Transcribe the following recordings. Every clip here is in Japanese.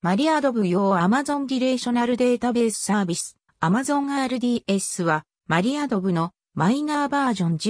マリアドブ用 Amazon リレーショナルデータベースサービス Amazon RDS はマリアドブのマイナーバージョン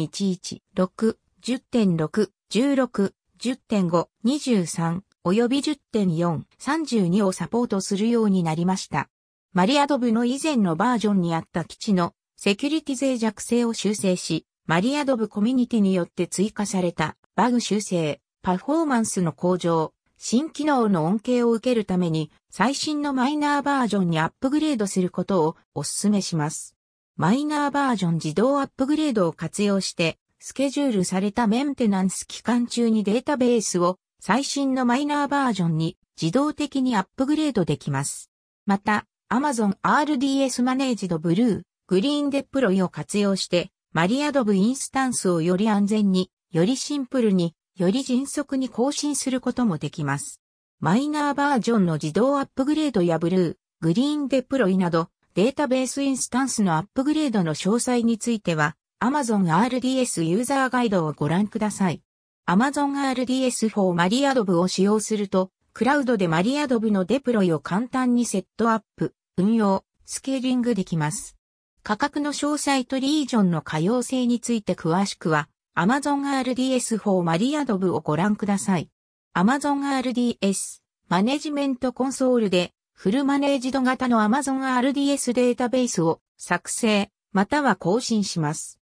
10.11、6、10.6、16、10.5、23及び 10.4、32をサポートするようになりました。マリアドブの以前のバージョンにあった基地のセキュリティ脆弱性を修正し、マリアドブコミュニティによって追加されたバグ修正、パフォーマンスの向上、新機能の恩恵を受けるために最新のマイナーバージョンにアップグレードすることをお勧めします。マイナーバージョン自動アップグレードを活用してスケジュールされたメンテナンス期間中にデータベースを最新のマイナーバージョンに自動的にアップグレードできます。また、Amazon RDS マネージドブルー、グリーンデプロイを活用して、マリアドブインスタンスをより安全に、よりシンプルに、より迅速に更新することもできます。マイナーバージョンの自動アップグレードやブルー、グリーンデプロイなど、データベースインスタンスのアップグレードの詳細については、Amazon RDS ユーザーガイドをご覧ください。Amazon RDS for マリアドブを使用すると、クラウドでマリアドブのデプロイを簡単にセットアップ、運用、スケーリングできます。価格の詳細とリージョンの可用性について詳しくは、Amazon RDS for マリアドブをご覧ください。Amazon RDS マネジメントコンソールでフルマネージド型の Amazon RDS データベースを作成、または更新します。